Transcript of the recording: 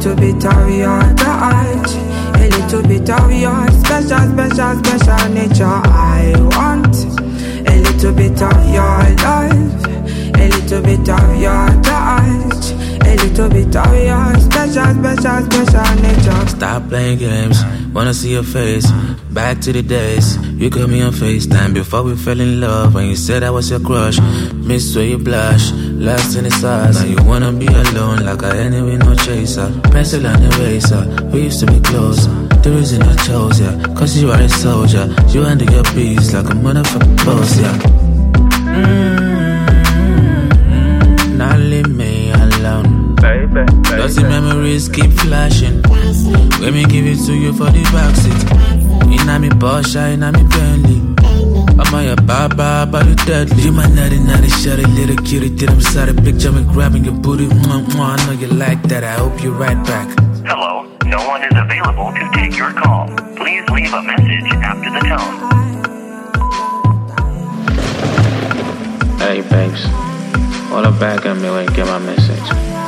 little bit of your touch, a little bit of your special nature. I want a little bit of your love, a little bit of your touch, a little bit of your special nature. Stop playing games, wanna see your face. Back to the days, you called me on FaceTime before we fell in love. When you said I was your crush, miss where you blush, lost in the stars. Now you wanna be alone like I ain't with no chaser. Pencil and eraser, we used to be close. The reason I chose ya, cause you are a soldier. You handle your peace like a motherfucking boss, yeah. Now leave me alone, baby. Dirty memories keep flashing. Let me give it to you for the backseat. Inna me Porsche, inna me Bentley. I'm on your baba, but you deadly. You my naughty shawty, little cutie. Did I'm sorry, picture me grabbing your booty. I know you like that, I hope you're right back. Hello, no one is available to take your call. Please leave a message after the tone. Hey babes, what back at me when you get my message?